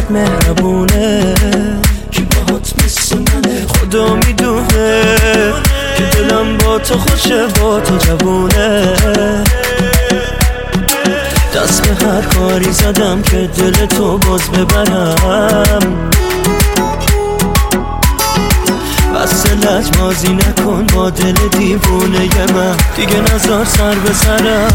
مهربونه کی باهات مثل منه خدا میدونه که دلم با تو خوشه با تو جوونه دست به هر کاری زدم که دل تو باز ببرم بس لجبازی نکن با دل دیوونه من دیگه نذار سر به سرم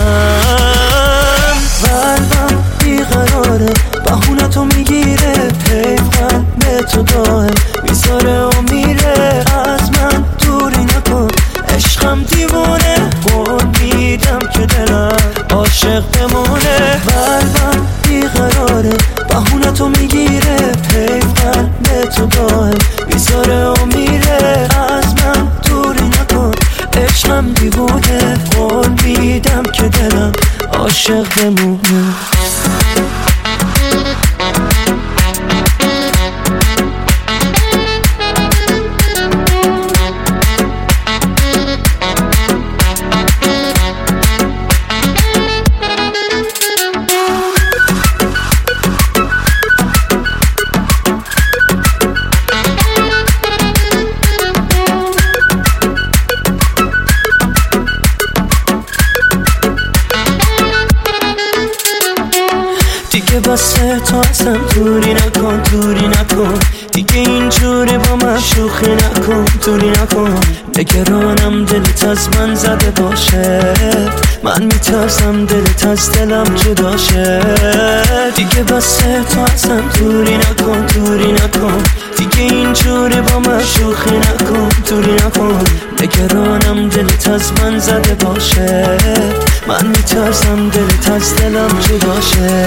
قلبم بیقراره بهونتو میگیره پیوند تو دائم میذاره و میره از من دوری نکن عشقم دیوونه قول میدم که دلم عاشق بمونه قلبم بیقراره بهونتو میگیره پیوند تو دائم میذاره و میره از من دوری نکن عشقم دیوونه قول میدم که دلم عاشق بمونه دیگه بسه تو ازم دوری نکن دیگه اینجوری با من شوخی نکن دوری نکن نگرانم دلت از من زده باشه من میترسم دلت از دلم جدا شه دیگه بسه تو ازم دوری نکن دیگه اینجوری با من شوخی نکن دوری نکن نگرانم دلت از من زده باشه من میترسم دلت از دلم جدا شه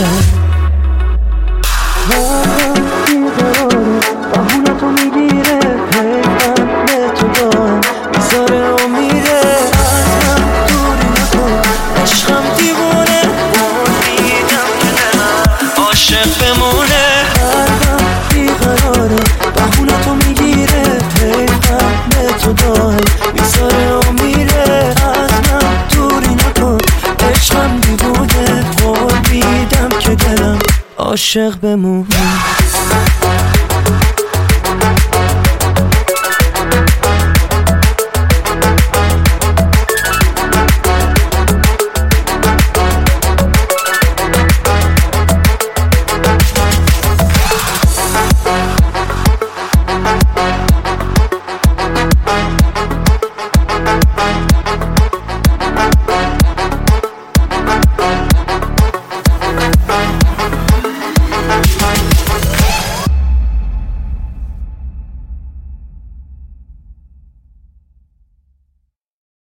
بهونتو میگیره پیوند تو دائم میذاره و میره از من دوری نکن عشقم دیوونه قول میدم که دلم عاشق بمونه قلبم بیقراره بهونتو میگیره پیوند تو دائم میذاره و میره از من دوری نکن عشقم دیوونه قول میدم که دلم عاشق بمونه